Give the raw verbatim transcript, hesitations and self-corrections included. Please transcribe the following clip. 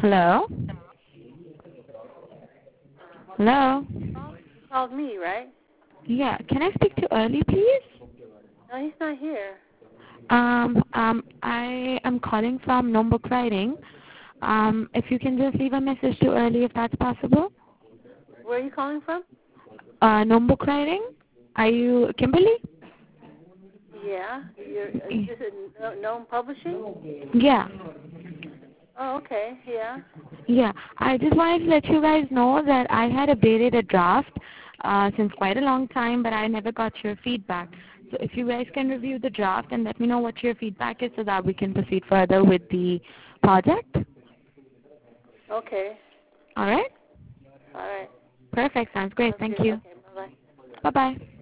Hello? Hello? Oh, you called me, right? Yeah, can I speak to Early, please? No, he's not here. Um, um, I am calling from Nombok Writing. Um, if you can just leave a message to Early if that's possible. Where are you calling from? Uh, Nombok Writing? Are you Kimberly? Yeah. You're, is this a no- known publishing? Yeah. Oh, okay. Yeah. Yeah, I just wanted to let you guys know that I had updated a draft uh, since quite a long time, but I never got your feedback. So if you guys can review the draft and let me know what your feedback is so that we can proceed further with the project. Okay. All right? All right. Perfect. Sounds great. Sounds Thank good. you. Okay. Bye-bye. Bye-bye.